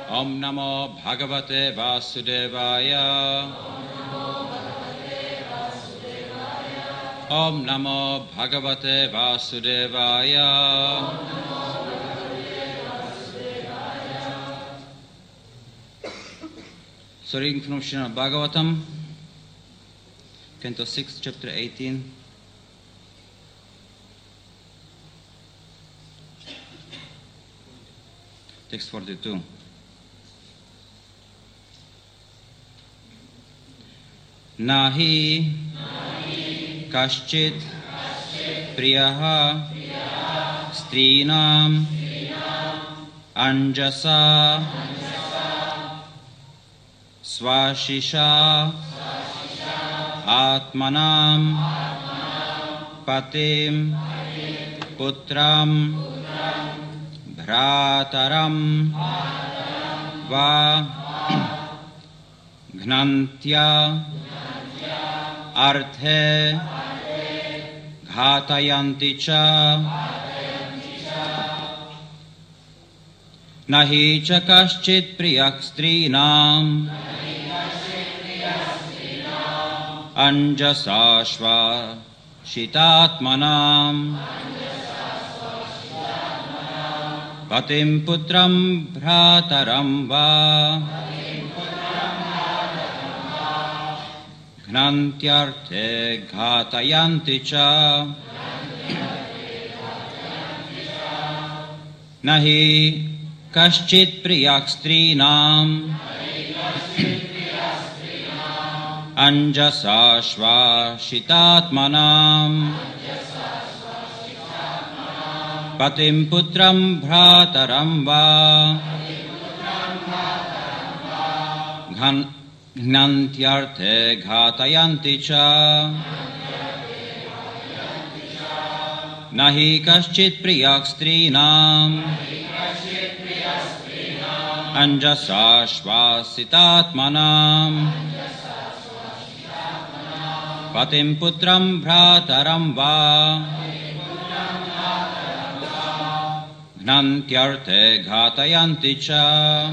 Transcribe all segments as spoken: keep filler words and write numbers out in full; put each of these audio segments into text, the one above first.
Om Namo Bhagavate Vasudevaya. Om Namo Bhagavate Vasudevaya. So reading from Srimad Bhagavatam, Canto six, Chapter eighteen. Text forty-two. Nahi kaschit priyaha strinam anjasa swashisha atmanam patim putram bhrataram va gnantya arthe ghatayanti cha nahi cha kaschit priyak strinam anjasashva shitatmanam patim putram bhrataram va gnantyarthe ghatayanti cha nahi kaschit priyak strinam anjasashva shitatmanam patim putram bhrataram va ghan gnantyarthe ghatayanti cha nahi kaschit priyak strinam anjasashva sitatmanam patim putram bhrataram va gnantyarthe ghatayanti cha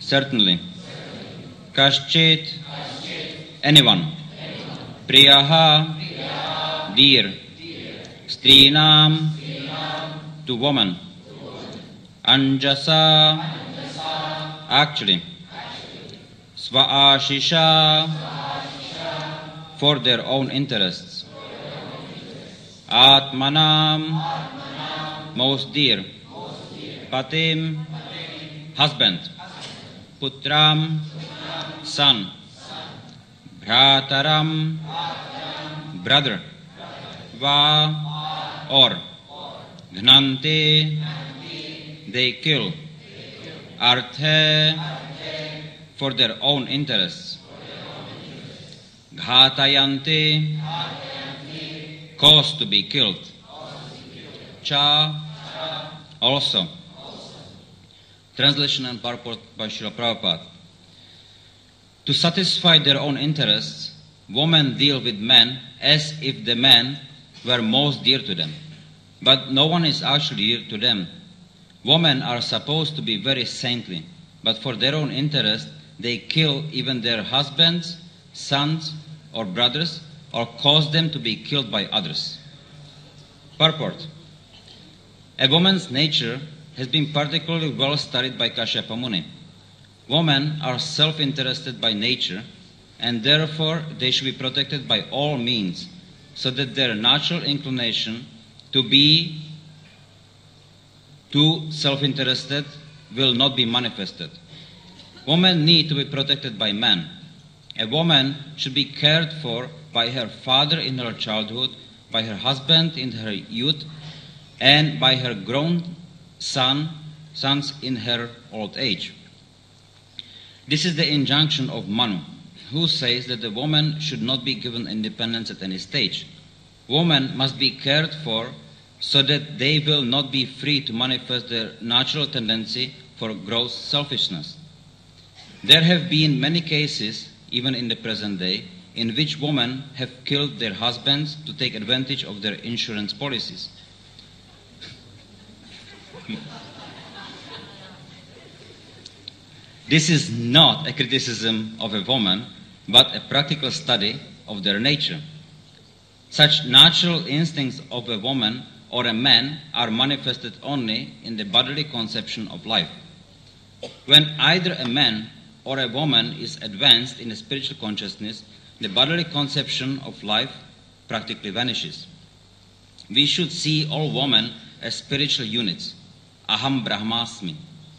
Certainly. Kaschit, anyone. Priyaha, dear. Strinam, to woman. Anjasa, actually. Svaashisha, for their own interests. Atmanam, most dear. Patim, husband. Putram, son. Bhrataram, brother. Va, or. Gnante, they kill. Arthe, for their own interests. Ghatayante, cause to be killed. Cha, also. Translation and purport by Srila Prabhupada. To satisfy their own interests, women deal with men as if the men were most dear to them. But no one is actually dear to them. Women are supposed to be very saintly, but for their own interest, they kill even their husbands, sons, or brothers, or cause them to be killed by others. Purport. A woman's nature has been particularly well studied by Kashyapa Muni. Women are self-interested by nature, and therefore they should be protected by all means, so that their natural inclination to be too self-interested will not be manifested. Women need to be protected by men. A woman should be cared for by her father in her childhood, by her husband in her youth, and by her grown son, sons in her old age. This is the injunction of Manu, who says that the woman should not be given independence at any stage. Women must be cared for so that they will not be free to manifest their natural tendency for gross selfishness. There have been many cases, even in the present day, in which women have killed their husbands to take advantage of their insurance policies. This is not a criticism of a woman, but a practical study of their nature. Such natural instincts of a woman or a man are manifested only in the bodily conception of life. When either a man or a woman is advanced in a spiritual consciousness, the bodily conception of life practically vanishes. We should see all women as spiritual units, aham brahmasmi,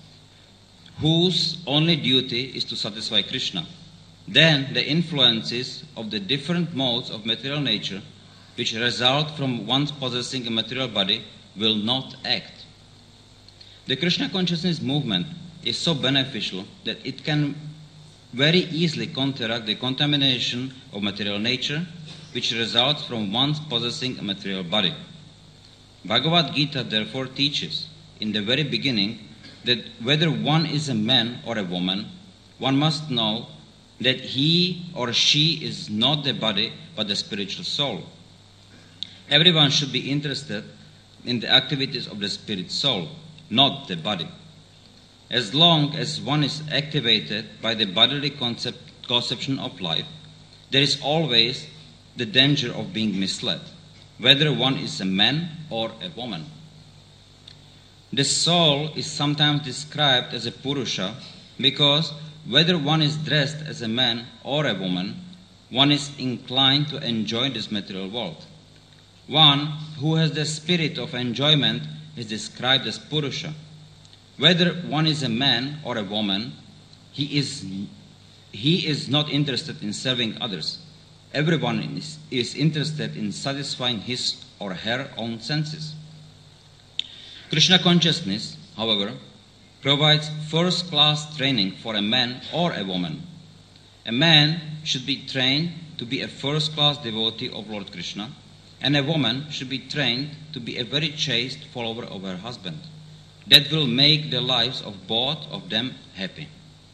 whose only duty is to satisfy Krishna. Then the influences of the different modes of material nature, which result from one's possessing a material body, will not act. The Krishna consciousness movement is so beneficial that it can very easily counteract the contamination of material nature, which results from one's possessing a material body. Bhagavad Gita therefore teaches, in the very beginning, that whether one is a man or a woman, one must know that he or she is not the body but the spiritual soul. Everyone should be interested in the activities of the spirit soul, not the body. As long as one is activated by the bodily concept, conception of life, there is always the danger of being misled, whether one is a man or a woman. The soul is sometimes described as a Purusha because whether one is dressed as a man or a woman, one is inclined to enjoy this material world. One who has the spirit of enjoyment is described as Purusha. Whether one is a man or a woman, he is, he is not interested in serving others. Everyone is, is interested in satisfying his or her own senses. Krishna consciousness, however, provides first-class training for a man or a woman. A man should be trained to be a first-class devotee of Lord Krishna, and a woman should be trained to be a very chaste follower of her husband. That will make the lives of both of them happy.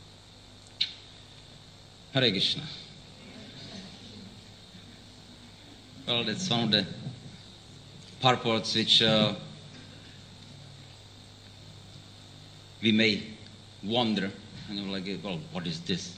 Hare Krishna. Well, that's one of the purports which uh, we may wonder And you're like, well, what is this?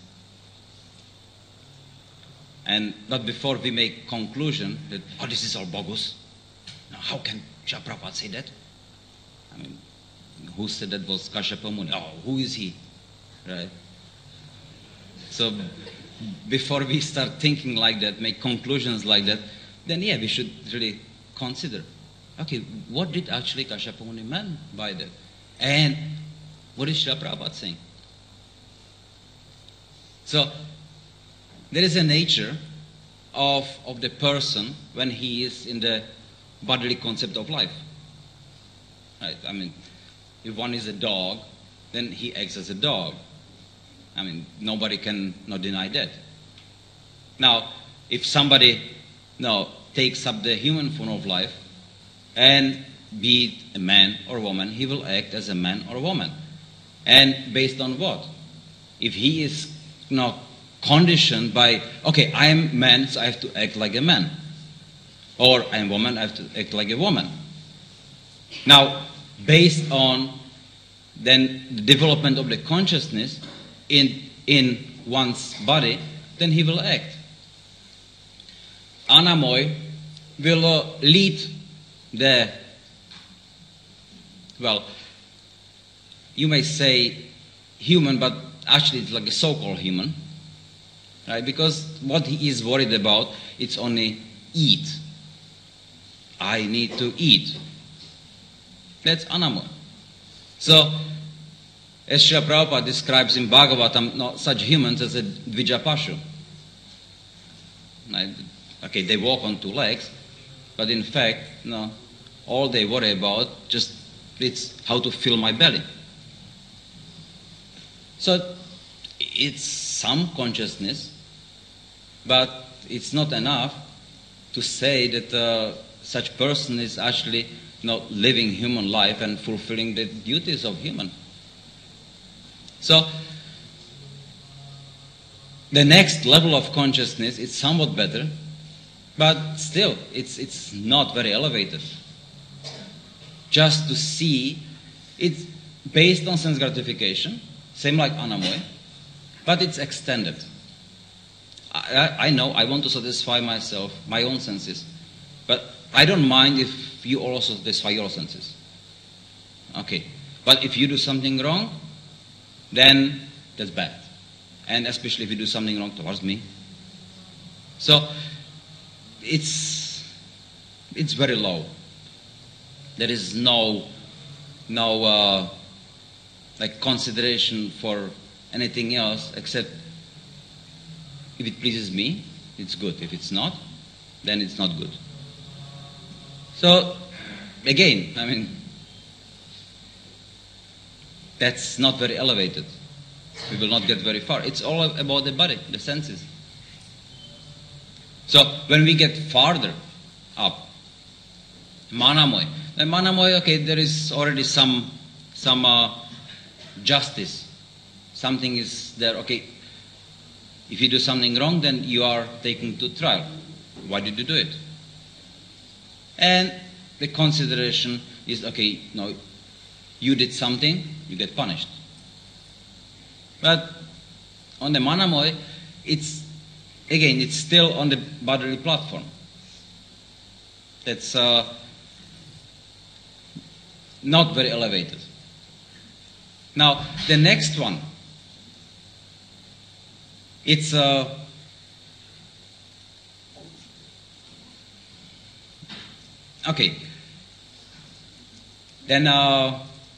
And but before we make conclusion that, oh, this is all bogus. Now, how can Srila Prabhupada say that? I mean, who said that was Kashyapa Muni? Oh, who is he? Right? So before we start thinking like that, make conclusions like that, then yeah, we should really consider, okay, what did actually Kashyapa Muni mean by that? And what is Srila Prabhupada saying? So there is a nature of, of the person when he is in the bodily concept of life. Right? I mean, if one is a dog, then he acts as a dog. I mean, nobody can not deny that. Now, if somebody now takes up the human form of life, and be it a man or woman, he will act as a man or woman. And based on what? If he is not conditioned by, okay, I am man, so I have to act like a man. Or I am woman, I have to act like a woman. Now, based on then the development of the consciousness in, in one's body, then he will act. Anamoy will uh, lead the, well, you may say human, but actually it's like a so-called human, right? Because what he is worried about, it's only eat. I need to eat. That's Anamoy. So, as Srila Prabhupada describes in Bhagavatam, no, such humans as a Dvijapashu. Right? Okay, they walk on two legs, but in fact, no, all they worry about just it's how to fill my belly. So it's some consciousness, but it's not enough to say that uh, such person is actually not living human life and fulfilling the duties of human. So the next level of consciousness is somewhat better, but still it's it's not very elevated. Just to see, it's based on sense gratification, same like Anamoy, but it's extended. I, I know I want to satisfy myself, my own senses, but I don't mind if you also satisfy your senses. Okay, but if you do something wrong, then that's bad. And especially if you do something wrong towards me. So it's it's very low. There is no no uh, like consideration for anything else except if it pleases me, it's good. If it's not, then it's not good. So again, I mean, that's not very elevated. We will not get very far. It's all about the body, the senses. So when we get farther up, Manamoy. Then Manamoy, okay, there is already some some uh, justice. Something is there. Okay, if you do something wrong, then you are taken to trial. Why did you do it? And the consideration is, okay, no, you did something, you get punished. But on the Manamoy, it's, again, it's still on the bodily platform. That's uh, not very elevated. Now, the next one, it's uh, okay. Then uh,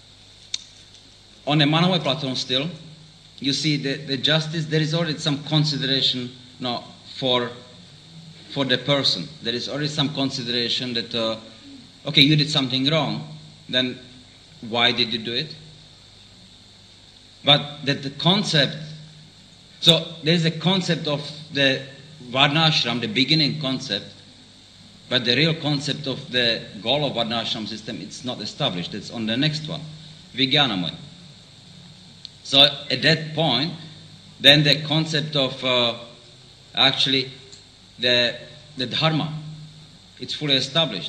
on the Manamoy platform still, you see the, the justice, there is already some consideration no, for, for the person. There is already some consideration that, uh, okay, you did something wrong, then why did you do it? But that the concept, so there is a concept of the Varnashram, the beginning concept, but the real concept of the goal of Varnashram system, it's not established. It's on the next one, Vijnanamoy. So at that point, then the concept of uh, actually the, the dharma, it's fully established.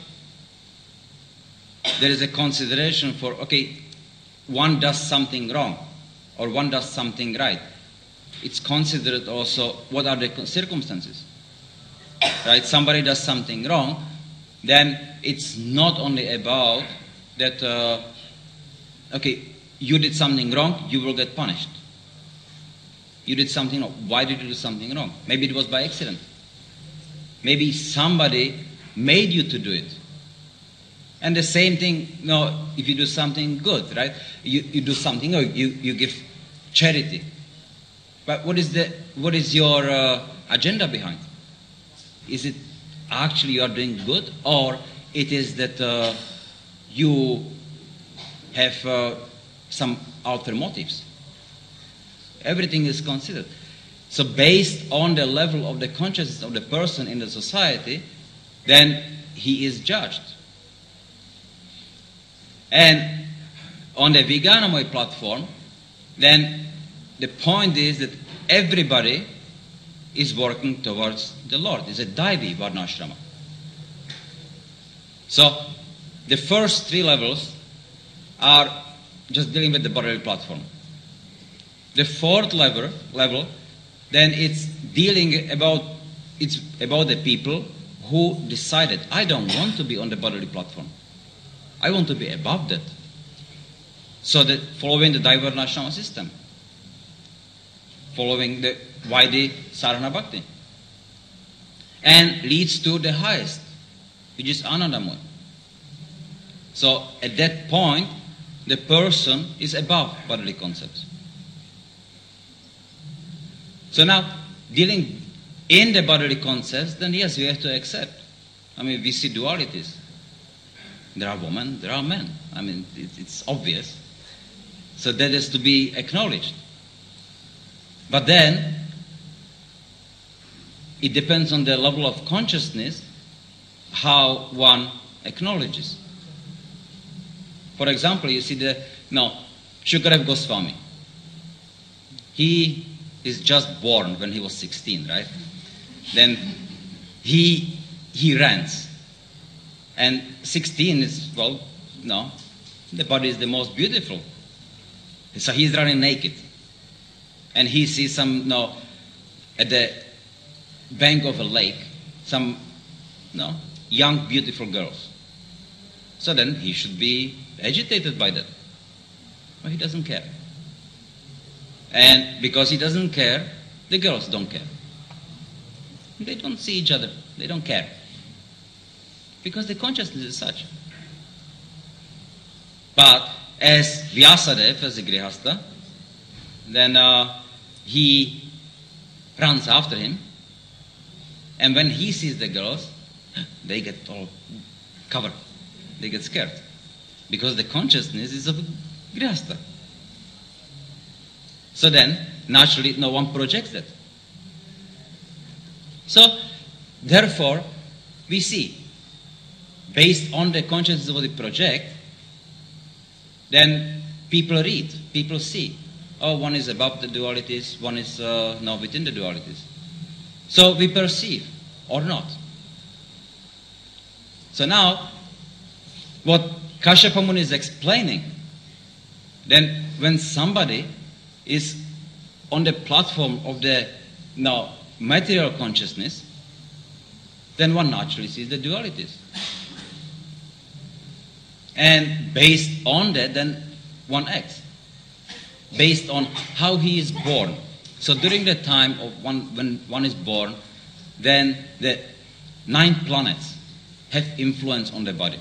There is a consideration for, okay, one does something wrong. or one does something right, it's considered also what are the circumstances. Right? Somebody does something wrong, then it's not only about that, uh, okay, you did something wrong, you will get punished. You did something wrong. Why did you do something wrong? Maybe it was by accident. Maybe somebody made you to do it. And the same thing, you know, if you do something good, right? You, you do something, or you, you give charity. But what is the what is your uh, agenda behind? Is it actually you are doing good, or it is that uh, you have uh, some outer motives? Everything is considered. So based on the level of the consciousness of the person in the society, then he is judged. And on the Vijnanamoy platform, then the point is that everybody is working towards the Lord. It's a Daivi Varnashrama. So the first three levels are just dealing with the bodily platform. The fourth level, level, then it's dealing about it's about the people who decided, I don't want to be on the bodily platform. I want to be above that. So that following the Daivarnashrama system, following the Vaidhi Sarana Bhakti, and leads to the highest, which is Anandamoy. So at that point, the person is above bodily concepts. So now, dealing in the bodily concepts, then yes, we have to accept. I mean, we see dualities. There are women, there are men. I mean, it, it's obvious. So that is to be acknowledged. But then, it depends on the level of consciousness how one acknowledges. For example, you see the, no, Shukadev Goswami. He is just born when he was sixteen, right? Then he he rants. And sixteen is, well, no, the body is the most beautiful. So he's running naked. And he sees some, no, at the bank of a lake, some, no, young, beautiful girls. So then he should be agitated by that. But he doesn't care. And because he doesn't care, the girls don't care. They don't see each other. They don't care. Because the consciousness is such. But as Vyasadeva, as a Grihastha, then uh, he runs after him. And when he sees the girls, they get all covered. They get scared. Because the consciousness is of Grihastha. So then, naturally, no one projects that. So, therefore, we see, based on the consciousness of the project, then people read, people see. Oh, one is above the dualities, one is uh, now within the dualities. So we perceive, or not. So now, what Kashyapa Muni is explaining, then when somebody is on the platform of the now material consciousness, then one naturally sees the dualities. And based on that, then one acts. Based on how he is born. So during the time of one, when one is born, then the nine planets have influence on the body.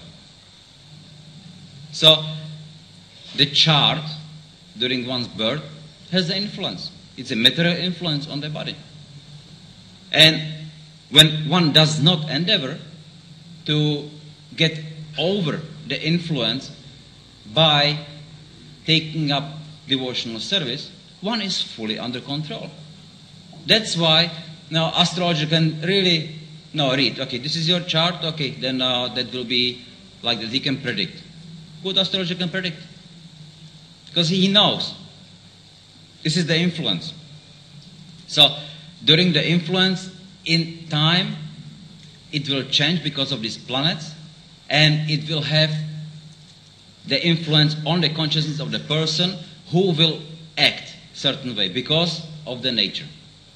So the chart during one's birth has an influence. It's a material influence on the body. And when one does not endeavor to get over the influence by taking up devotional service, one is fully under control. That's why now astrologer can really now read, okay, this is your chart, okay, then uh, that will be like that, he can predict. Good astrologer can predict. Because he knows this is the influence. So during the influence in time, it will change because of these planets, and it will have the influence on the consciousness of the person who will act. certain way because of the nature.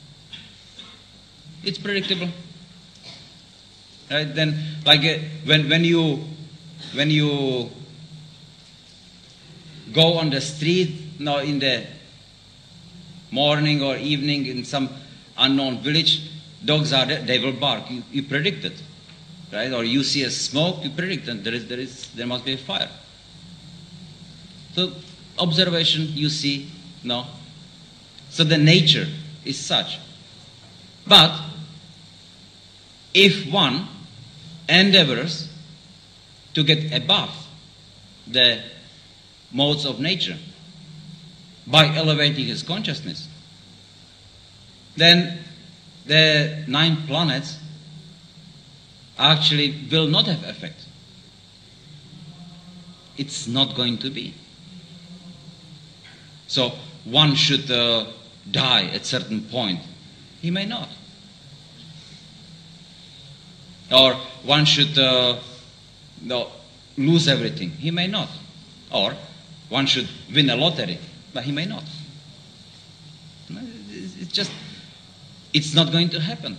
It's predictable. Right? Then, like uh, when when you when you go on the street, you know, in the morning or evening in some unknown village, dogs are there, they will bark. You, you predict it, right? Or you see a smoke, you predict that there is there is there must be a fire. So observation, you see, no. So the nature is such. But if one endeavors to get above the modes of nature by elevating his consciousness, then the nine planets actually will not have effect. It's not going to be. So one should uh, die at certain point. He may not. Or one should uh, no, lose everything. He may not. Or one should win a lottery, but he may not. It's just, it's not going to happen.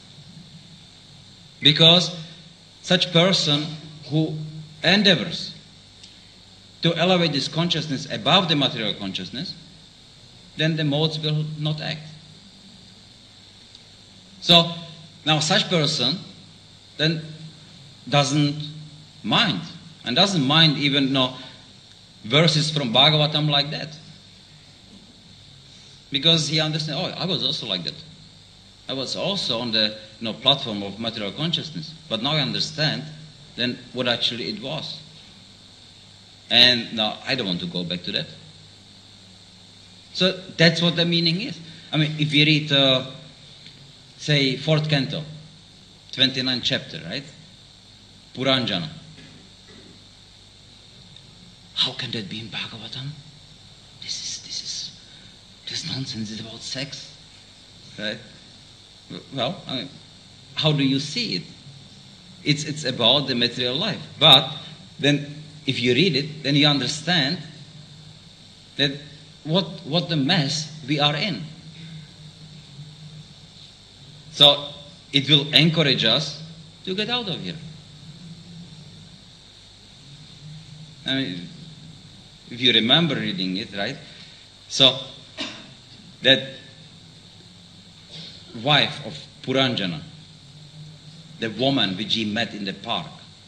Because such person who endeavors to elevate his consciousness above the material consciousness, then the modes will not act. So, now such person then doesn't mind, and doesn't mind even you know, verses from Bhagavatam like that. Because he understands, oh, I was also like that. I was also on the you know, platform of material consciousness. But now I understand then what actually it was. And now I don't want to go back to that. So that's what the meaning is. I mean, if you read, uh, say, fourth canto, twenty-ninth chapter, right? Puranjana. How can that be in Bhagavatam? This is, this is, this nonsense is about sex, right? Well, I mean, how do you see it? It's, it's about the material life. But then if you read it, then you understand that what, what the mess we are in. So it will encourage us to get out of here. I mean, if you remember reading it, right? So that wife of Puranjana, the woman which he met in the park,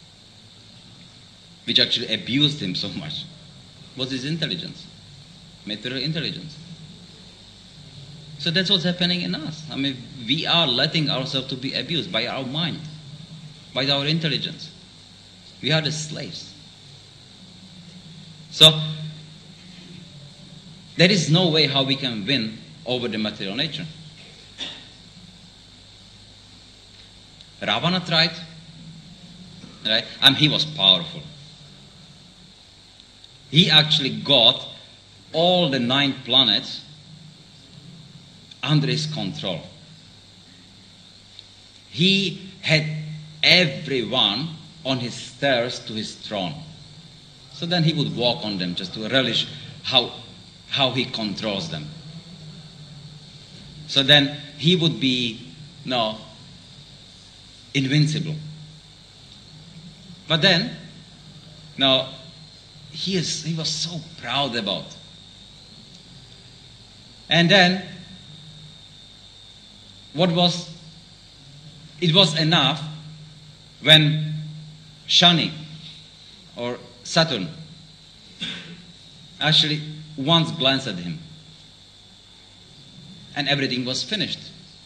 which actually abused him so much, was his intelligence, material intelligence. So that's what's happening in us. I mean, we are letting ourselves to be abused by our mind, by our intelligence. We are the slaves. So there is no way how we can win over the material nature. Ravana tried, right? And he was powerful. He actually got all the nine planets under his control. He had everyone on his stairs to his throne. So then he would walk on them just to relish how, how he controls them. So then he would be, no, invincible. But then, no, he, is, he was so proud about. And then, what was, it was enough when Shani or Saturn actually once glanced at him and everything was finished.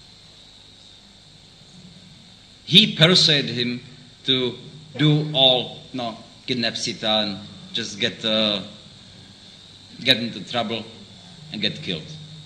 He persuaded him to do all, no, kidnap Sita and just get, uh, get into trouble and get killed.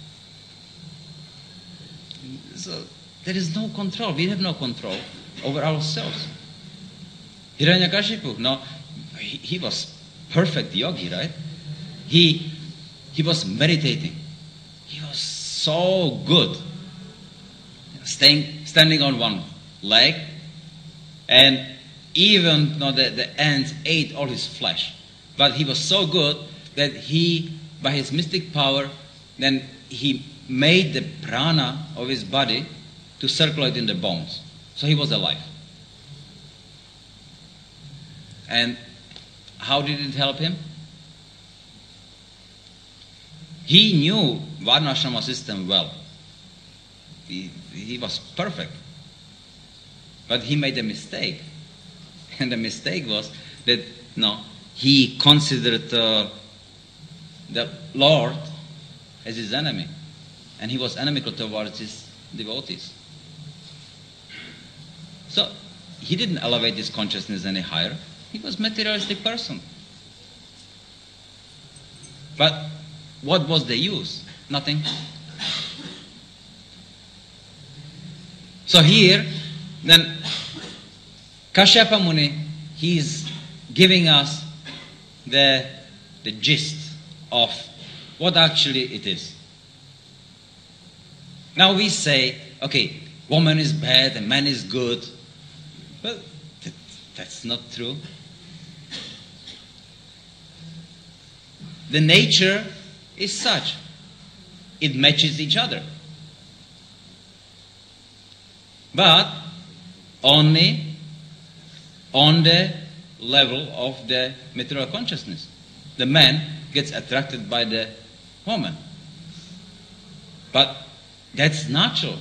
So there is no control. We have no control over ourselves. Hiranyakashipu, no, he, he was perfect yogi, right? He, he was meditating. He was so good. Staying, standing on one leg, and even you know, the, the ants ate all his flesh. But he was so good that he, by his mystic power, then he made the prana of his body to circulate in the bones. So he was alive. And how did it help him? He knew Varnashrama system well. He, he was perfect. But he made a mistake. And the mistake was that no, he considered uh, the Lord as his enemy. And he was inimical towards his devotees. So he didn't elevate his consciousness any higher. He was a materialistic person. But what was the use? Nothing. So here, then, Kashyapa Muni, he is giving us the, the gist of what actually it is. Now we say, okay, woman is bad and man is good. Well, that, that's not true. The nature is such. It matches each other. But only on the level of the material consciousness. The man gets attracted by the woman. But that's natural.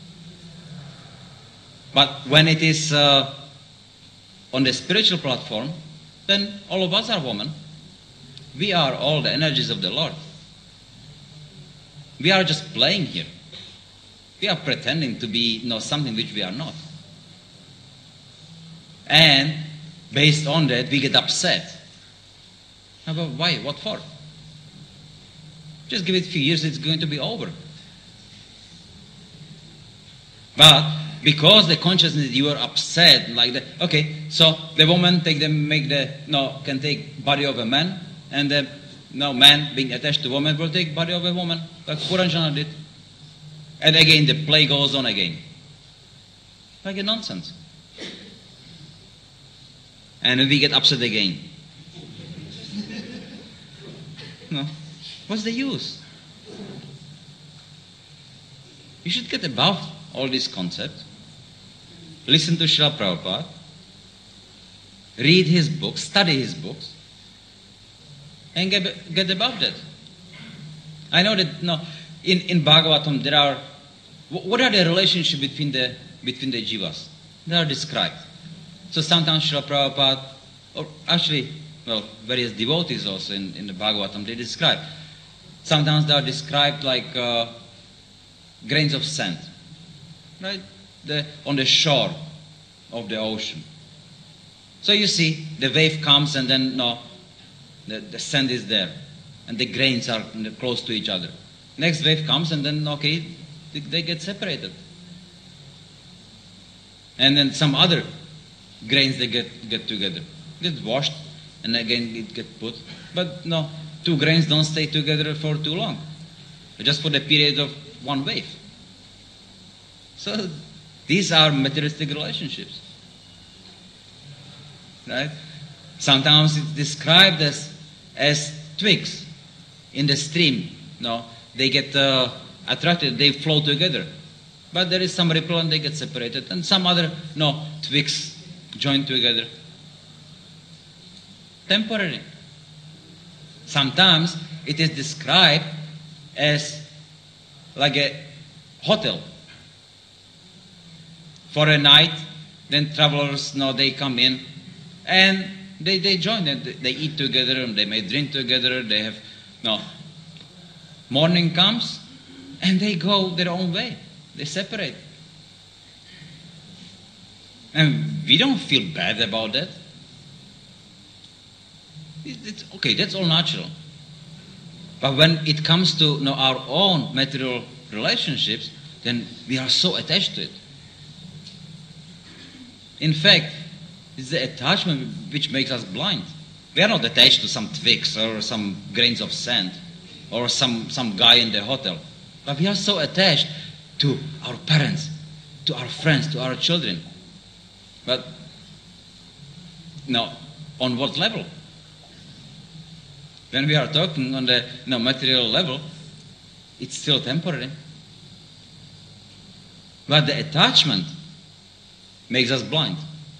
But when it is uh, on the spiritual platform, then all of us are women. We are all the energies of the Lord. We are just playing here. We are pretending to be you know, something which we are not. And based on that, we get upset. But why? What for? Just give it a few years, it's going to be over. But because the consciousness you are upset like that, okay, so the woman take them, make the no can take body of a man, and the no man being attached to woman will take body of a woman, like Puranjana did. And again the play goes on again. Like a nonsense. And we get upset again. No. What's the use? You should get above all these concepts. Listen to Srila Prabhupada. Read his books, study his books, and get, get above that. I know that no, in, in Bhagavatam there are, what are the relationship between the between the jivas? They are described. So sometimes Srila Prabhupada, or actually, well, various devotees also in, in the Bhagavatam, they describe. Sometimes they are described like uh, grains of sand, right? The, on the shore of the ocean. So you see, the wave comes and then no, the, the sand is there, and the grains are close to each other. Next wave comes and then okay, they, they get separated, and then some other grains they get get together, get washed, and again it get put. But no, two grains don't stay together for too long, just for the period of one wave. So these are materialistic relationships, right? Sometimes it's described as as twigs in the stream. No, they get uh, attracted, they flow together. But there is some ripple and they get separated, and some other no twigs join together. Temporary. Sometimes it is described as like a hotel. For a night, then travelers, no, they come in and they, they join, they, they eat together and they may drink together, they have, no. Morning comes and they go their own way. They separate. And we don't feel bad about that. It's, okay, that's all natural. But when it comes to you know, our own material relationships, then we are so attached to it. In fact, it's the attachment which makes us blind. We are not attached to some twigs or some grains of sand or some, some guy in the hotel. But we are so attached to our parents, to our friends, to our children. But now, on what level? When we are talking on the you know, material level, it's still temporary. But the attachment makes us blind.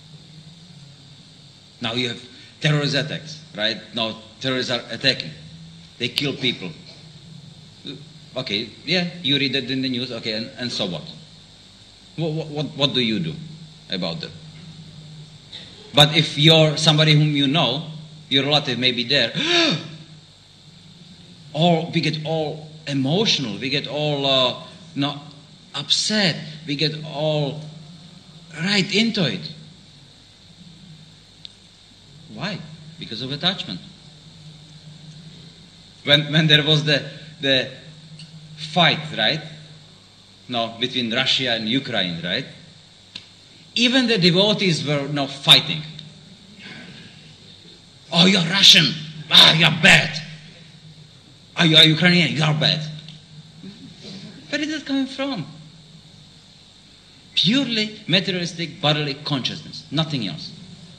Now you have terrorist attacks, right? Now terrorists are attacking. They kill people. Okay, yeah, you read that in the news, okay, and, and so what? What, what? What do you do about that? But if you're somebody whom you know, your relative may be there, all, we get all emotional, we get all uh, no, upset, we get all right into it. Why? Because of attachment. When when there was the the fight, right? No, between Russia and Ukraine, right? Even the devotees were now fighting. Oh, you're Russian. Ah, you're bad. Oh, you're Ukrainian. You're bad. Where is that coming from? Purely materialistic bodily consciousness. Nothing else.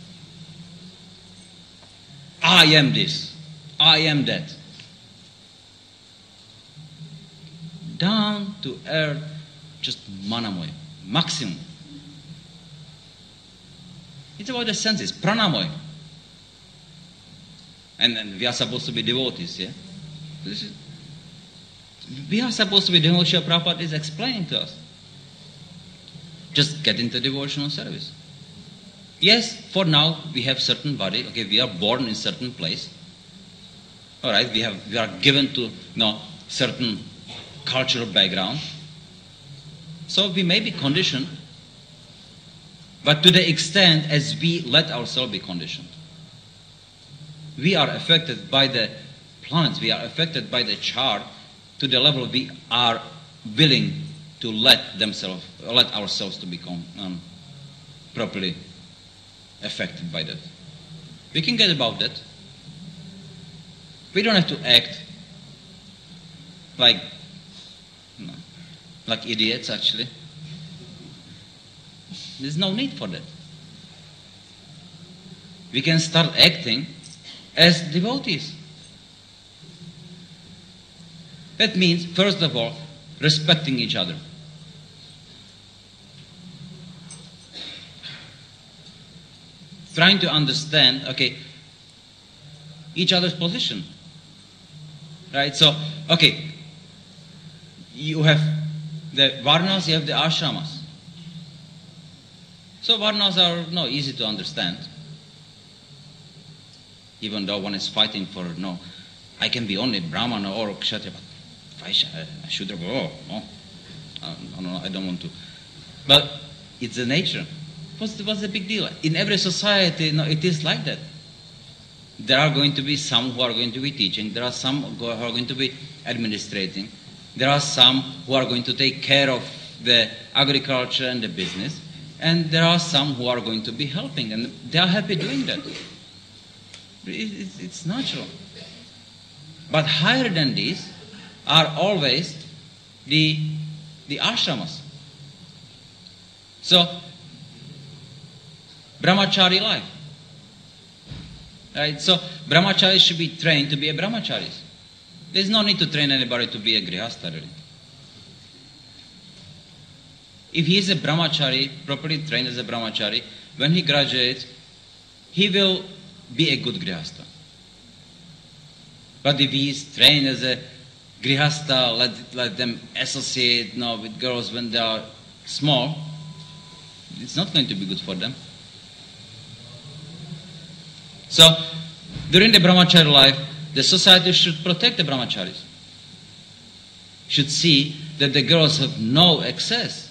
I am this. I am that. Down to earth, just manamoy, maximum. It's about the senses, pranamoy. And, and we are supposed to be devotees, yeah? This is, we are supposed to be devotees. Prabhupada is explaining to us. Just get into devotional service. Yes, for now we have certain body. Okay, we are born in certain place. All right, we have we are given to you know, certain cultural background. So we may be conditioned, but to the extent as we let ourselves be conditioned. We are affected by the planets, we are affected by the chart to the level we are willing to let themselves, let ourselves to become um, properly affected by that. We can get about that. We don't have to act like you know, like idiots actually. There's no need for that. We can start acting as devotees. That means, first of all, respecting each other. Trying to understand, okay, each other's position. Right? So, okay, you have the varnas, you have the ashramas. So varnas are no easy to understand. Even though one is fighting for, no, I can be only Brahmana or Kshatriya, but I should have, oh, no, I don't, I don't want to. But it's the nature. What's the, what's the big deal? In every society, no, it is like that. There are going to be some who are going to be teaching. There are some who are going to be administrating. There are some who are going to take care of the agriculture and the business. And there are some who are going to be helping. And they are happy doing that. It's natural. But higher than these are always the, the ashramas. So, brahmachari life. Right? So, brahmacharis should be trained to be a brahmacharis. There's no need to train anybody to be a grihastha, really. If he is a brahmachari, properly trained as a brahmachari, when he graduates, he will be a good grihastha. But if he is trained as a grihastha, let, let them associate you know, with girls when they are small, it's not going to be good for them. So, during the brahmachari life, the society should protect the brahmacharis. Should see that the girls have no access.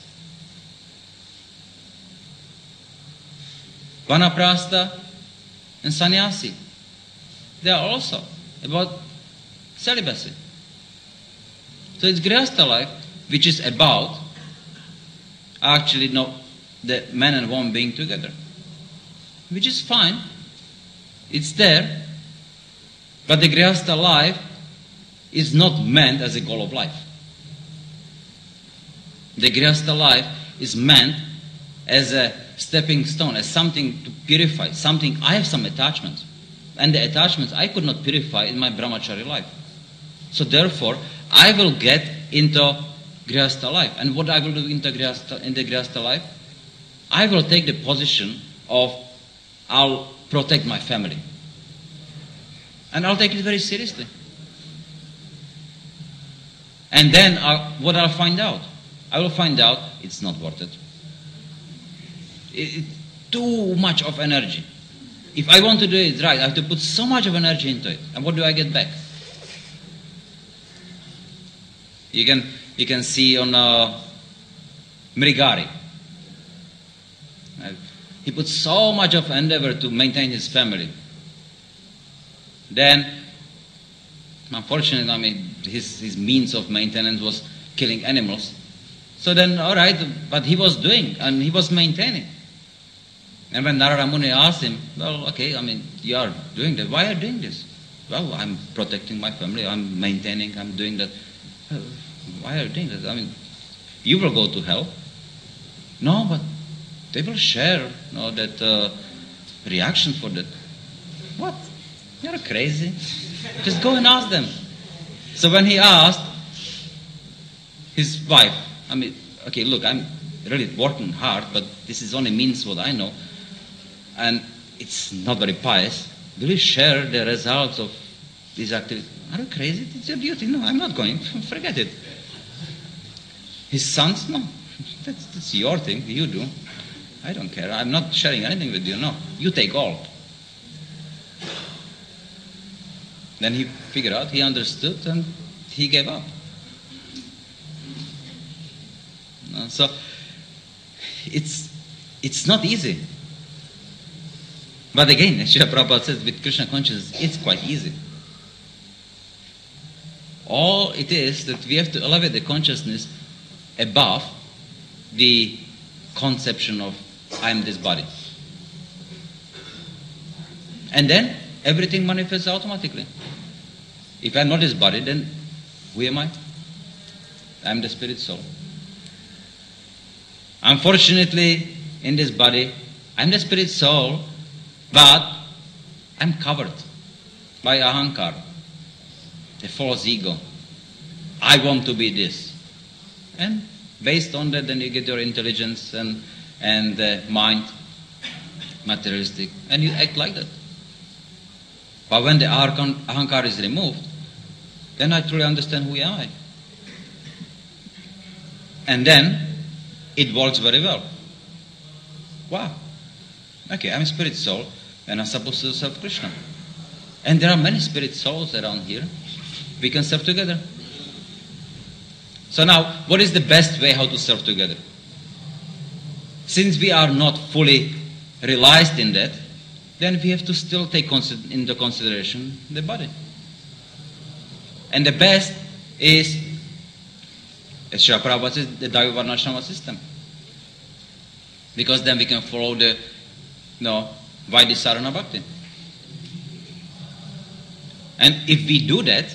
Vanaprastha and sannyasi, they are also about celibacy. So it's grihastha life, which is about actually not the man and woman being together, which is fine. It's there, but the grihastha life is not meant as a goal of life. The grihastha life is meant as a stepping stone, as something to purify, something. I have some attachments, and the attachments I could not purify in my brahmachari life. So therefore, I will get into Grihastha life. And what I will do into Grihastha, in the Grihastha life? I will take the position of I'll protect my family. And I'll take it very seriously. And then I'll, what I'll find out? I will find out it's not worth it. It, it. Too much of energy. If I want to do it right, I have to put so much of energy into it. And what do I get back? You can you can see on uh, Mrigari. Uh, he put so much of endeavor to maintain his family. Then, unfortunately, I mean, his, his means of maintenance was killing animals. So then, all right, but he was doing, and he was maintaining. And when Narada Muni asked him, well, okay, I mean, you are doing that. Why are you doing this? Well, I'm protecting my family. I'm maintaining. I'm doing that. Uh, why are you doing that? I mean, you will go to hell. No, but they will share, you know, that uh, reaction for that. What? You're crazy. Just go and ask them. So when he asked his wife, I mean, okay, look, I'm really working hard, but this is only means what I know. And it's not very pious. Will you share the results of these activities? Are you crazy? It's your duty. No, I'm not going. Forget it. His sons? No. That's, that's your thing. You do. I don't care. I'm not sharing anything with you. No. You take all. Then he figured out, he understood, and he gave up. So, it's, it's not easy. But again, Srila Prabhupada says, with Krishna consciousness, it's quite easy. All it is that we have to elevate the consciousness above the conception of I am this body. And then everything manifests automatically. If I am not this body, then who am I? I am the spirit soul. Unfortunately, in this body, I am the spirit soul, but I am covered by ahankar, the false ego. I want to be this. And based on that, then you get your intelligence and, and uh, mind, materialistic, and you act like that. But when the ahankar is removed, then I truly understand who am I. And then it works very well. Wow. Okay, I'm a spirit soul, and I'm supposed to serve Krishna. And there are many spirit souls around here. We can serve together. So now, what is the best way how to serve together? Since we are not fully realized in that, then we have to still take into consideration the body. And the best is, as Srila Prabhupada says, the Daiva Varnashrama system. Because then we can follow the, you know, Vaidisarana Bhakti. And if we do that,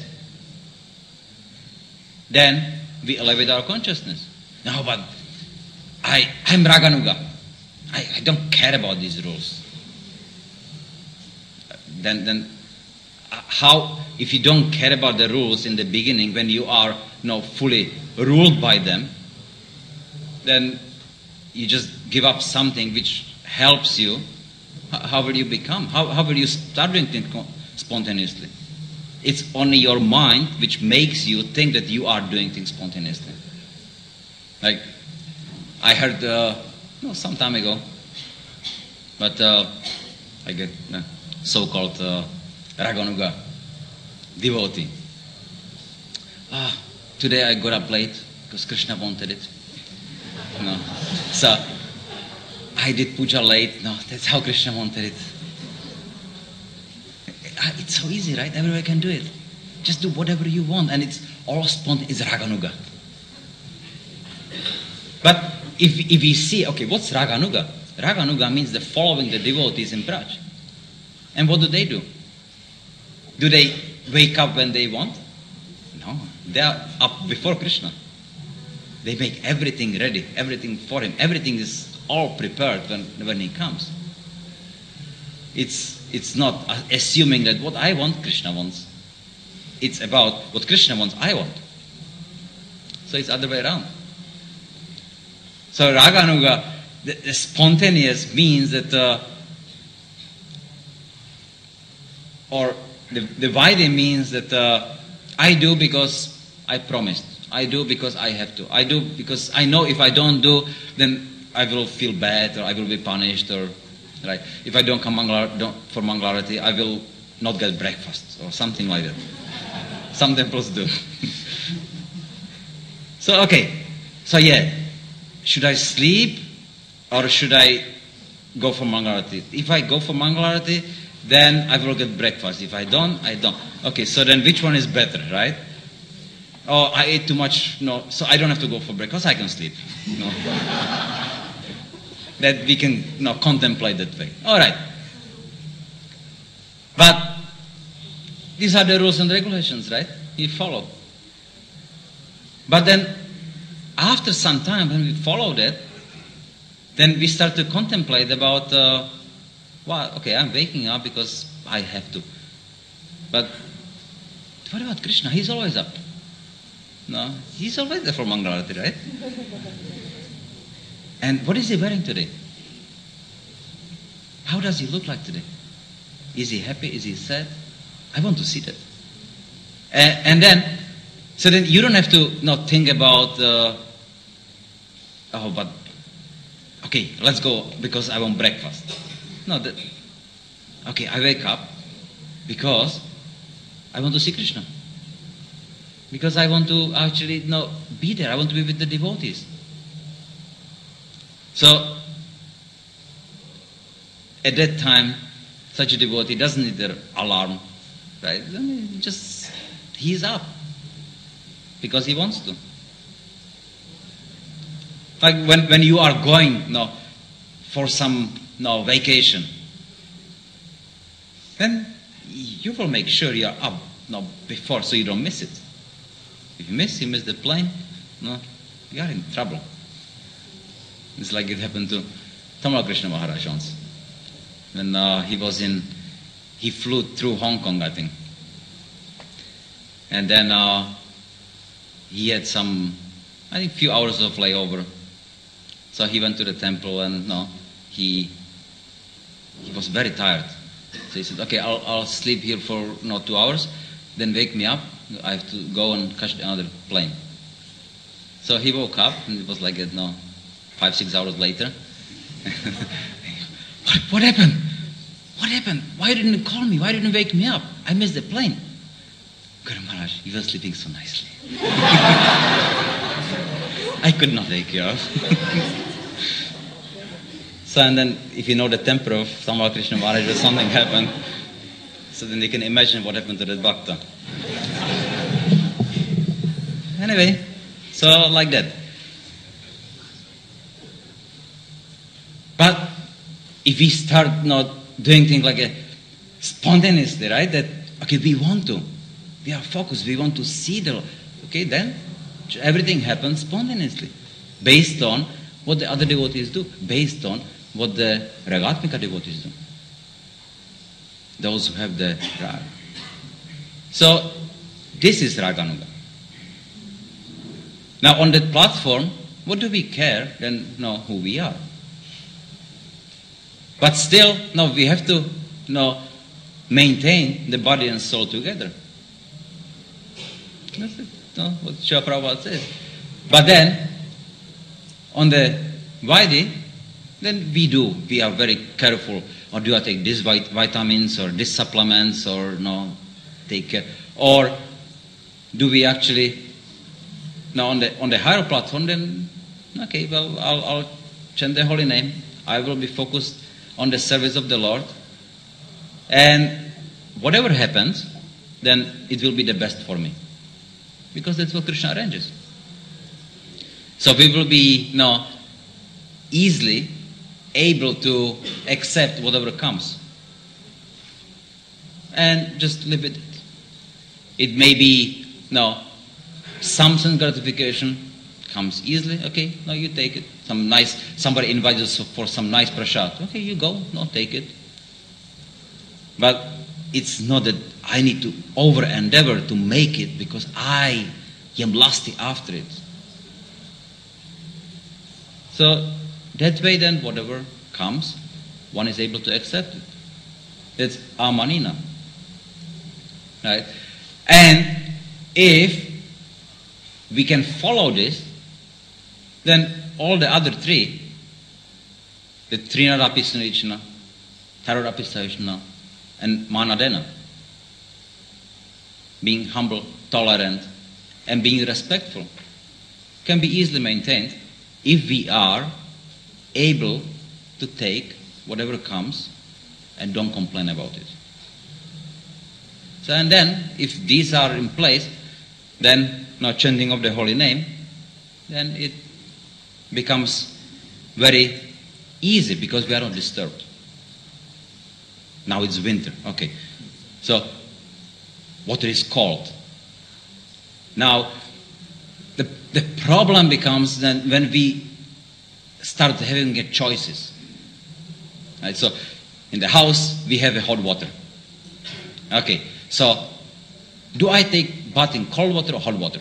then we elevate our consciousness. No, but I, I'm Raganuga. I, I don't care about these rules. Then, then how, if you don't care about the rules in the beginning, when you are, you know, fully ruled by them, then you just give up something which helps you. How will you become? How, how will you start doing things spontaneously? It's only your mind which makes you think that you are doing things spontaneously. Like, I heard, uh, no, some time ago, but uh, I get uh, so-called uh, Raganuga devotee. Ah, today I got up late because Krishna wanted it. No. So, I did puja late. No, that's how Krishna wanted it. It's so easy, right? Everybody can do it. Just do whatever you want, and it's all spontaneous. It's Raganuga. But if if we see, okay, what's Raganuga? Raganuga means the following the devotees in Braj. And what do they do? Do they wake up when they want? No, they are up before Krishna. They make everything ready, everything for him. Everything is all prepared when, when he comes. It's it's not assuming that what I want, Krishna wants. It's about what Krishna wants, I want. So it's other way around. So Raganuga, the, the spontaneous means that, uh, or the, the Vaidhi means that uh, I do because I promised. I do because I have to. I do because I know if I don't do, then I will feel bad or I will be punished, or right. If I don't come Mangala, don't, for Mangalarati, I will not get breakfast or something like that. Some temples do. So okay, so yeah, should I sleep or should I go for Mangalarati? If I go for Mangalarati, then I will get breakfast. If I don't, I don't. Okay, so then which one is better, right? Oh, I ate too much, no, so I don't have to go for breakfast, I can sleep. No. That we can you know, contemplate that way. All right. But these are the rules and regulations, right? You follow. But then, after some time, when we follow that, then we start to contemplate about, uh, well, okay, I'm waking up because I have to. But what about Krishna? He's always up. No, he's always there for Mangalarati, right? And what is he wearing today? How does he look like today? Is he happy? Is he sad? I want to see that. And, and then, so then you don't have to not think about, uh, oh, but, okay, let's go because I want breakfast. No, that, okay, I wake up because I want to see Krishna. Because I want to actually you know, be there. I want to be with the devotees. So, at that time, such a devotee doesn't need their alarm, right? I mean, just, he's up. Because he wants to. Like when, when you are going you know, for some you know, vacation, then you will make sure you are up you know, before so you don't miss it. If you miss, you miss the plane, no, you are in trouble. It's like it happened to Tamal Krishna Maharaj once. When uh, he was in, he flew through Hong Kong, I think. And then uh, he had some, I think, few hours of layover. So he went to the temple and no, he he was very tired. So he said, okay, I'll, I'll sleep here for no, two hours, then wake me up. I have to go and catch another plane. So he woke up, and it was like, you know, five, six hours later. what, what happened? What happened? Why didn't you call me? Why didn't you wake me up? I missed the plane. Guru Maharaj, you were sleeping so nicely. I could not wake you up. So, and then, if you know the temper of Tamal Krishna Maharaj, if something happened, so then you can imagine what happened to that bhakta. Anyway, so like that. But if we start not doing things like a spontaneously, right? That, okay, we want to. We are focused. We want to see the, okay, then everything happens spontaneously. Based on what the other devotees do. Based on what the Ragatmika devotees do. Those who have the Raga. So, this is Raganuga. Now, on that platform, what do we care than know who we are? But still, no, we have to you know, maintain the body and soul together. That's it, no, what Srila Prabhupada says. But then, on the Vaidhi, then we do. We are very careful. Or do I take these vit- vitamins or these supplements or no, take care? Or do we actually, now on the on the higher platform, then, okay, well, I'll, I'll chant the holy name. I will be focused on the service of the Lord. And whatever happens, then it will be the best for me. Because that's what Krishna arranges. So we will be you know, easily able to accept whatever comes. And just live with it. It may be, no, some sense gratification comes easily. Okay, no, you take it. Some nice, somebody invites us for some nice prasad. Okay, you go, no, take it. But it's not that I need to over endeavor to make it because I am lusty after it. So that way then whatever comes, one is able to accept it. It's amanina. Right? And if we can follow this, then all the other three, the Trinadapisanichana, Tarodapisayishna, and Manadena, being humble, tolerant, and being respectful, can be easily maintained if we are able to take whatever comes and don't complain about it. So, and then, if these are in place, then, now chanting of the holy name, then it becomes very easy because we are not disturbed. Now it's winter, okay. So, water is cold. Now, the, the problem becomes then when we start having a choices. Right? So, in the house, we have a hot water. Okay, so, do I take bath in cold water or hot water?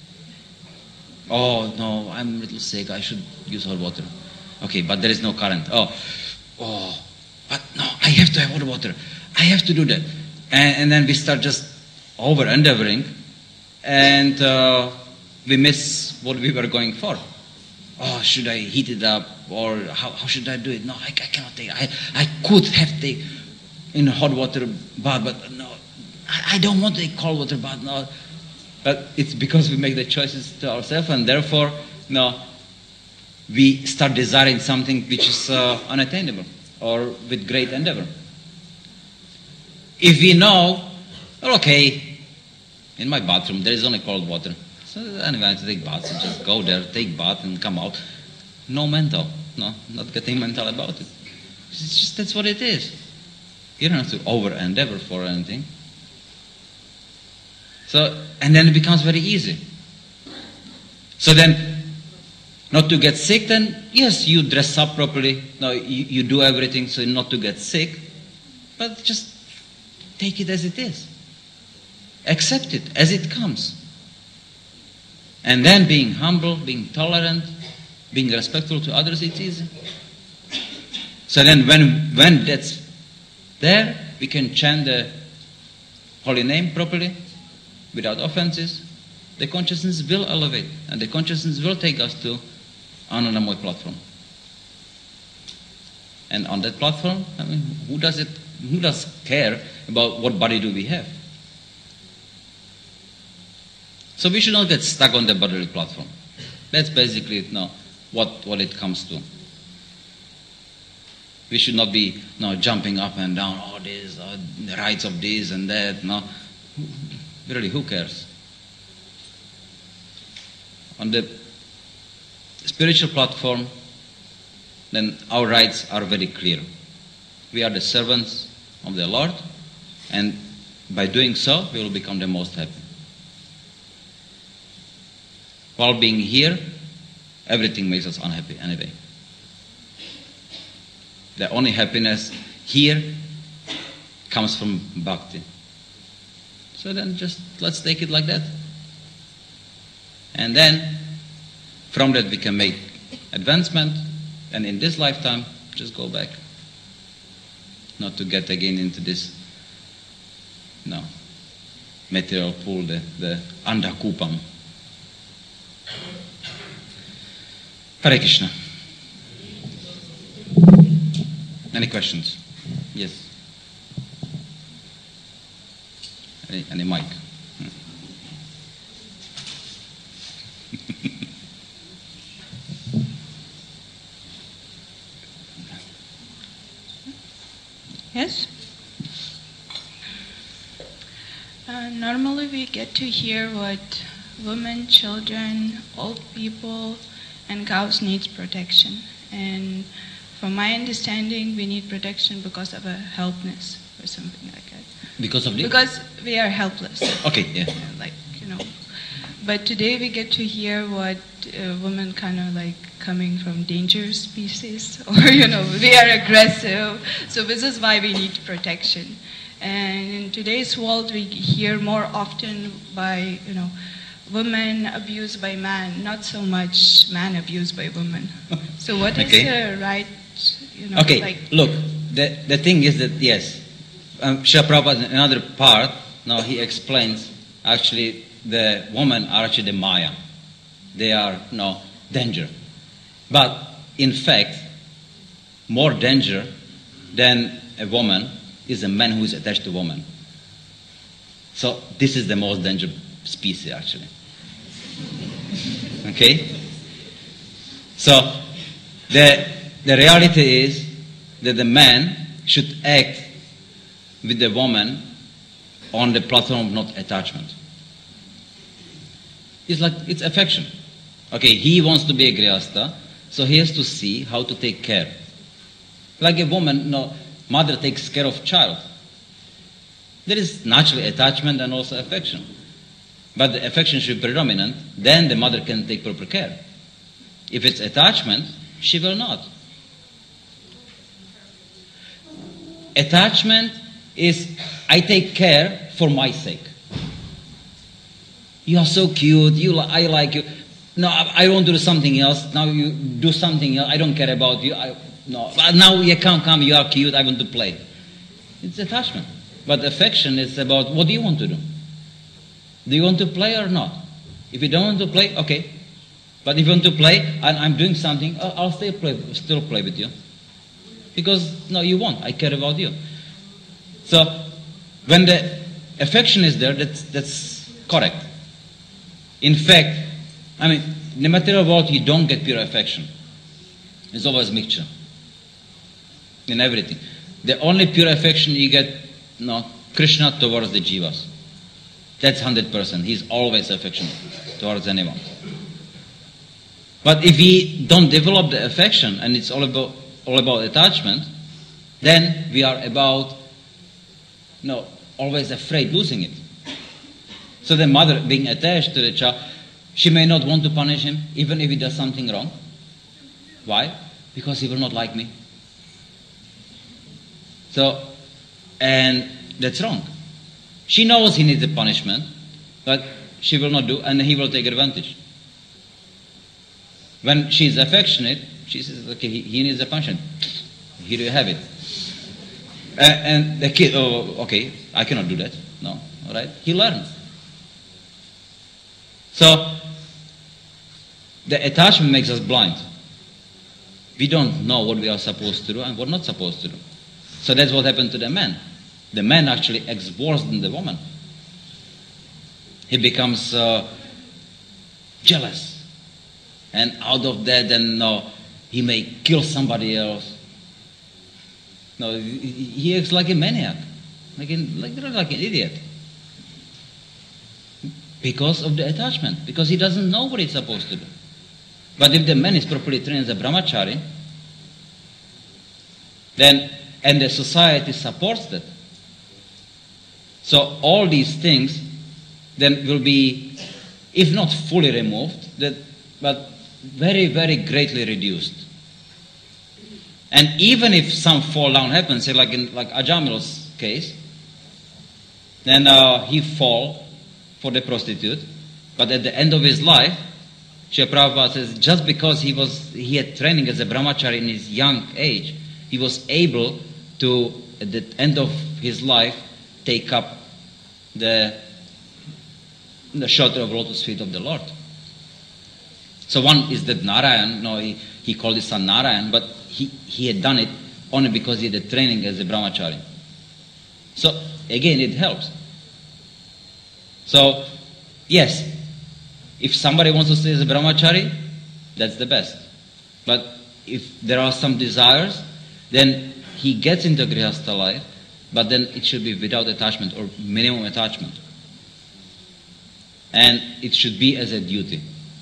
Oh, no, I'm a little sick, I should use hot water. Okay, but there is no current. Oh, oh, but no, I have to have hot water. I have to do that. And, and then we start just over-endeavoring, and uh, we miss what we were going for. Oh, should I heat it up, or how, how should I do it? No, I, I cannot take it. I, I could have take in hot water bath, but no, I, I don't want to take cold water bath. No, but it's because we make the choices to ourselves, and therefore, no, we start desiring something which is uh, unattainable or with great endeavor. If we know, okay, in my bathroom there is only cold water, so anyway I have to take baths, so just go there, take bath and come out. No mental, no, not getting mental about it. It's just that's what it is. You don't have to over-endeavor for anything. So, and then it becomes very easy. So then, not to get sick, then yes, you dress up properly. No, you, you do everything so not to get sick, but just take it as it is. Accept it as it comes. And then being humble, being tolerant, being respectful to others, it's easy. So then when, when that's there, we can chant the holy name properly, without offenses. The consciousness will elevate, and the consciousness will take us to Anandamoy platform. And on that platform, I mean, who does it? Who does care about what body do we have? So we should not get stuck on the bodily platform. That's basically you know, what what it comes to. We should not be you know, jumping up and down. Oh, this, oh, the rights of this and that. No, really, who cares? On the spiritual platform, then our rights are very clear. We are the servants of the Lord, and by doing so, we will become the most happy. While being here, everything makes us unhappy anyway. The only happiness here comes from bhakti. So then just let's take it like that. And then, from that we can make advancement, and in this lifetime, just go back. Not to get again into this, no, material pool, the, the andhakupam. Hare Krishna. Any questions? Yes. Any, any mic? Yes? Uh, normally we get to hear what women, children, old people, and cows needs protection. And from my understanding, we need protection because of a helplessness or something like that. Because of the? Because we are helpless. Okay, yeah. Like, you know. But today we get to hear what uh, women kind of like coming from dangerous species, or, you know, we are aggressive. So this is why we need protection. And in today's world, we hear more often by, you know, women abused by man, not so much man abused by women. So what is Okay. the right, you know, Okay, like... look, the, the thing is that, yes, um, Srila Prabhupada, in another part, now he explains, actually, the women are actually the Maya. They are, no, danger. But, in fact, more danger than a woman is a man who is attached to a woman. So, this is the most dangerous species, actually. Okay? So, the, the reality is that the man should act with the woman on the platform of not attachment. It's like, it's affection. Okay, he wants to be a grihastha, so he has to see how to take care. Like a woman, no, mother takes care of child. There is naturally attachment and also affection. But the affection should be predominant, then the mother can take proper care. If it's attachment, she will not. Attachment is, I take care for my sake. You are so cute, you, li- I like you. No, I, I want to do something else. Now you do something else. I don't care about you. I, no, but now you can't come, you are cute, I want to play. It's attachment. But affection is about, what do you want to do? Do you want to play or not? If you don't want to play, okay. But if you want to play, and I'm doing something, I'll I'll still play, still play with you. Because, no, you won't. I care about you. So, when the affection is there, that's, that's correct. In fact, I mean, in the material world, you don't get pure affection. It's always mixture. In everything. The only pure affection you get, no, Krishna towards the jivas. That's one hundred percent. He's always affectionate towards anyone. But if we don't develop the affection, and it's all about all about attachment, then we are about, no, always afraid losing it. So the mother being attached to the child, she may not want to punish him, even if he does something wrong. Why? Because he will not like me. So, and that's wrong. She knows he needs a punishment, but she will not do, and he will take advantage. When she is affectionate, she says, okay, he, he needs a punishment. Here you have it. Uh, and the kid, oh, okay, I cannot do that. No, all right? He learns. So, the attachment makes us blind. We don't know what we are supposed to do and what not supposed to do. So that's what happened to the man. The man actually acts worse than the woman. He becomes uh, jealous. And out of that, then no, he may kill somebody else. No, he, he acts like a maniac, like, in, like, like an idiot. Because of the attachment, because he doesn't know what he's supposed to do. But if the man is properly trained as a brahmachari, then, and the society supports that, so all these things then will be, if not fully removed, that, but very, very greatly reduced. And even if some fall down happens, say like in like Ajamil's case, then uh, he fall for the prostitute, but at the end of his life, Srila Prabhupada says, just because he was he had training as a brahmachari in his young age, he was able to, at the end of his life, take up the, the shelter of lotus feet of the Lord. So one is that Narayan, no, he, he called his son Narayan, but he, he had done it only because he had the training as a brahmachari. So again, it helps. So, yes, if somebody wants to stay as a brahmachari, that's the best. But if there are some desires, then he gets into grihastha life, but then it should be without attachment or minimum attachment. And it should be as a duty.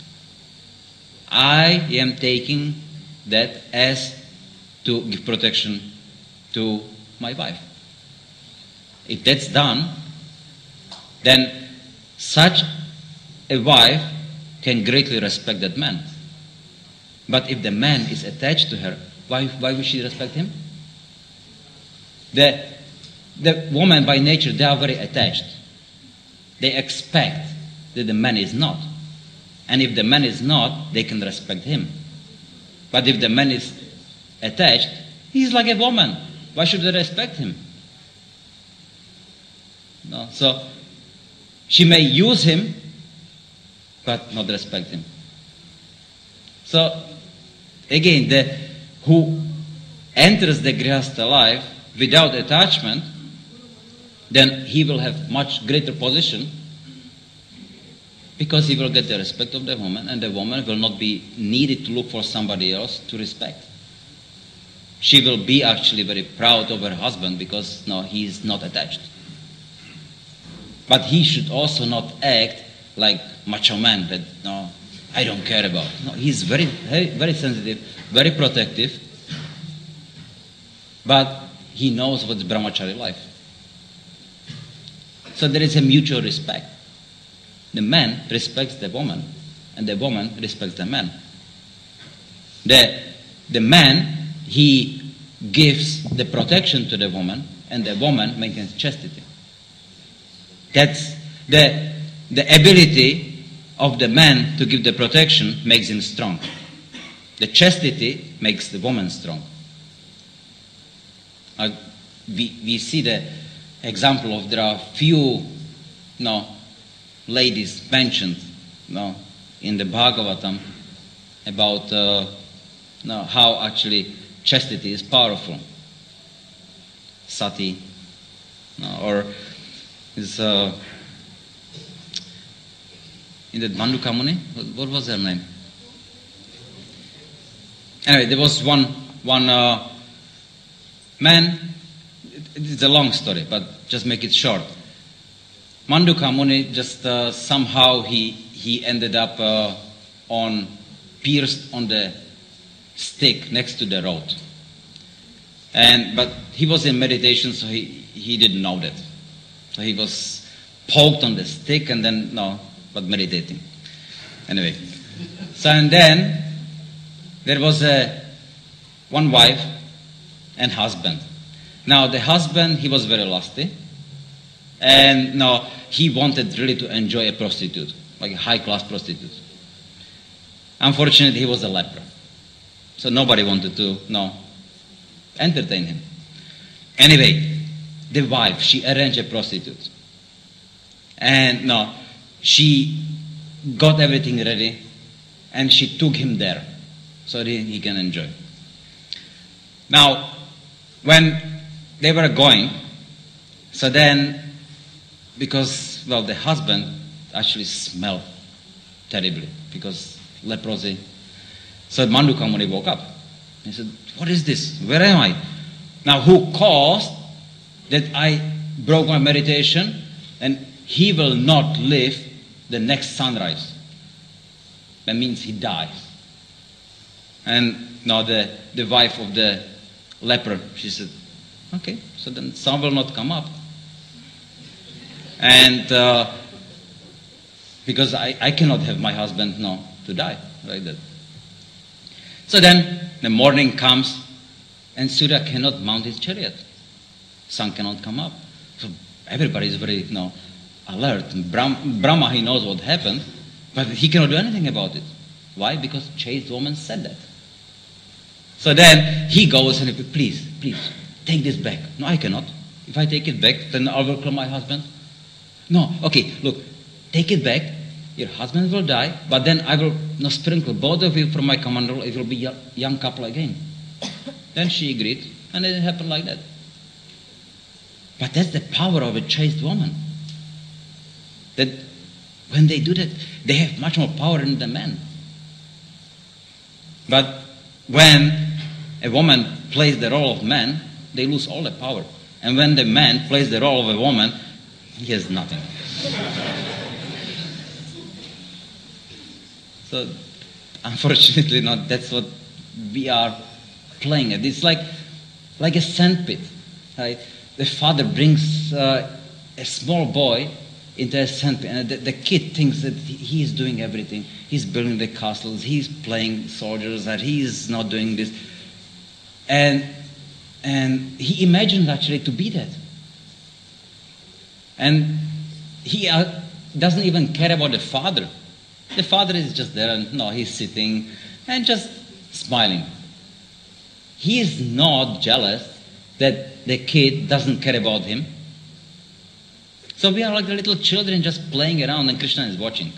I am taking that as to give protection to my wife. If that's done, then such a wife can greatly respect that man. But if the man is attached to her, why, why would she respect him? The, the woman by nature, they are very attached. They expect that the man is not. And if the man is not, they can respect him. But if the man is attached, he's like a woman. Why should they respect him? No. So she may use him, but not respect him. So again, the who enters the Grihastha life without attachment, then he will have much greater position, because he will get the respect of the woman, and the woman will not be needed to look for somebody else to respect. She will be actually very proud of her husband because no, he is not attached. But he should also not act like macho man that no, I don't care about. No, he's very, very, very sensitive, very protective, but he knows what's brahmachari life. So there is a mutual respect. The man respects the woman, and the woman respects the man. The, the man, he gives the protection to the woman, and the woman maintains chastity. That's the, the ability of the man to give the protection makes him strong. The chastity makes the woman strong. Uh, we, we see the example of there are few no, ladies mentioned no, in the Bhagavatam about uh, no, how actually chastity is powerful. Sati, no, or is uh, in the Manduka Muni, what, what was her name? Anyway, there was one one uh, man. It's a long story, but just make it short. Manduka Muni just uh, somehow he he ended up uh, on pierced on the stick next to the road, and but he was in meditation, so he he didn't know that. So he was poked on the stick and then no, but meditating. Anyway, so and then there was a one wife and husband. Now the husband, he was very lusty, and no, he wanted really to enjoy a prostitute, like a high-class prostitute. Unfortunately, he was a leper, so nobody wanted to no entertain him. Anyway, the wife, she arranged a prostitute, and no, she got everything ready, and she took him there so that he can enjoy. Now, when they were going, so then, because, well, the husband actually smelled terribly, because leprosy. So Manduka Muni woke up. He said, what is this? Where am I? Now, who caused that I broke my meditation, and he will not live the next sunrise? That means he dies. And now the, the wife of the leper, she said, okay, so then sun will not come up. And uh, because I, I cannot have my husband no, to die like that. So then the morning comes and Surya cannot mount his chariot. Sun cannot come up. So everybody is very you know, alert. Brahma, he knows what happened, but he cannot do anything about it. Why? Because chaste woman said that. So then he goes and he, please, please, take this back. No, I cannot. If I take it back, then I will kill my husband. No, okay, look, take it back. Your husband will die, but then I will no, sprinkle both of you from my commandal. It will be a young couple again. Then she agreed, and it happened like that. But that's the power of a chaste woman. That when they do that, they have much more power than the man. But when a woman plays the role of man, they lose all the power. And when the man plays the role of a woman, he has nothing. So, unfortunately, not. That's what we are playing at. It's like, like a sandpit. Right? The father brings uh, a small boy into a sandpit, and the, the kid thinks that he is doing everything. He's building the castles, he's playing soldiers, that he is not doing this. And and he imagines actually to be that. And he uh, doesn't even care about the father. The father is just there and no, he's sitting and just smiling. He is not jealous that the kid doesn't care about him. So we are like the little children just playing around and Krishna is watching.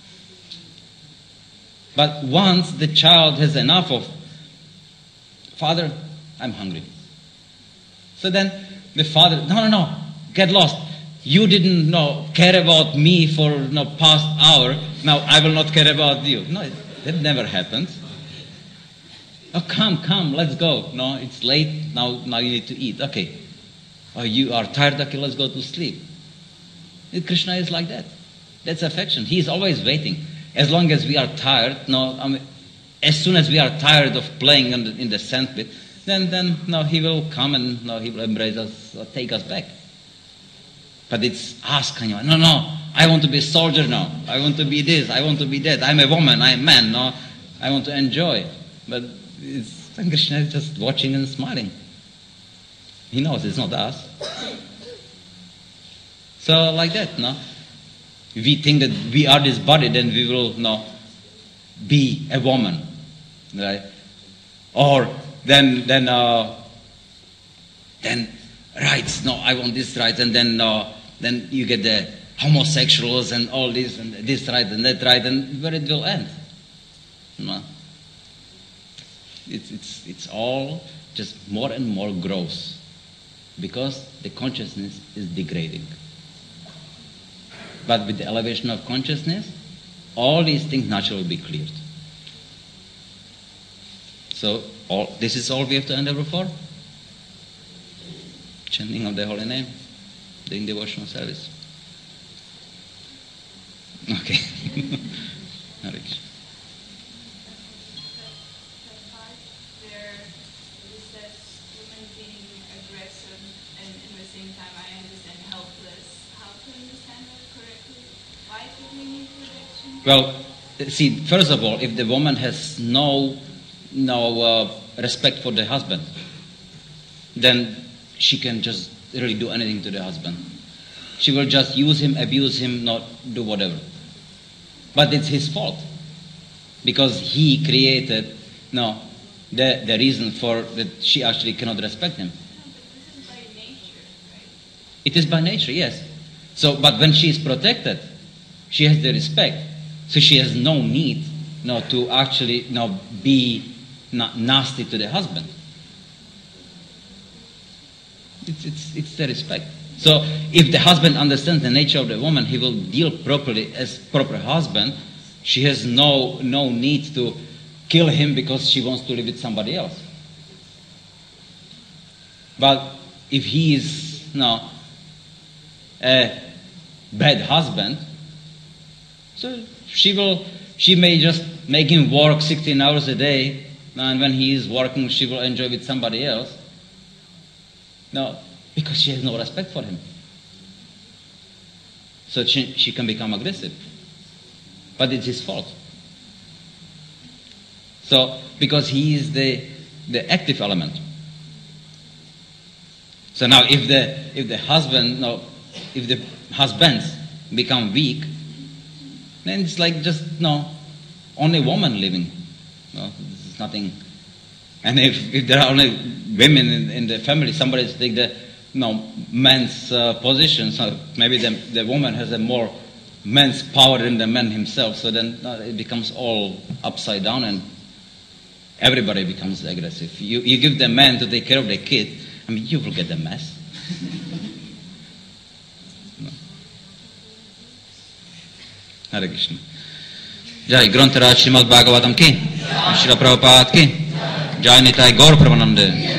But once the child has enough of, Father, I'm hungry. So then the father, no, no, no, get lost. You didn't no, care about me for no, past hour. Now I will not care about you. No, that never happens. Oh, come, come, let's go. No, it's late. Now, now you need to eat. Okay. Oh, you are tired. Okay, let's go to sleep. Krishna is like that. That's affection. He is always waiting. As long as we are tired, no, I mean, as soon as we are tired of playing in the, in the sandpit, then, then, no, he will come and no, he will embrace us, or take us back. But it's us, no, no, I want to be a soldier now. I want to be this. I want to be that. I'm a woman. I'm a man. No, I want to enjoy. But it's, Krishna is just watching and smiling. He knows it's not us. So like that, no. If we think that we are this body, then we will no be a woman, right? Or then then uh, then rights. No, I want this right, and then uh, then you get the homosexuals and all this and this right and that right, and where it will end? No. It's it's it's all just more and more gross because the consciousness is degrading. But with the elevation of consciousness, all these things naturally will be cleared. So all, this is all we have to endeavor for. Chanting of the holy name, doing devotional service. Okay. Hare Krishna. Well, see, first of all, if the woman has no, no uh, respect for the husband, then she can just really do anything to the husband. She will just use him, abuse him, not do whatever. But it's his fault because he created no the the reason for that she actually cannot respect him. No, but this is by nature, right? It is by nature, yes. So, but when she is protected, she has the respect. So she has no need no, to actually no, be not nasty to the husband. It's, it's, it's the respect. So if the husband understands the nature of the woman, he will deal properly as proper husband. She has no, no need to kill him because she wants to live with somebody else. But if he is no, a bad husband, so she will, she may just make him work sixteen hours a day, and when he is working, she will enjoy with somebody else. No, because she has no respect for him. So she, she can become aggressive. But it's his fault. So, because he is the, the active element. So now if the, if the husband, no, if the husbands become weak, then it's like just, no, only woman living. No, this is nothing. And if, if there are only women in, in the family, somebody to take the no, man's uh, position, so maybe the, the woman has a more man's power than the man himself, so then uh, it becomes all upside down and everybody becomes aggressive. You, you give the man to take care of the kid, I mean, you will get a mess. Hare Krishna. Jai Granth Raj Srimad Bhagavatam ki, Srila Prabhupada ki, Jai Nitai Gaur Pramanande.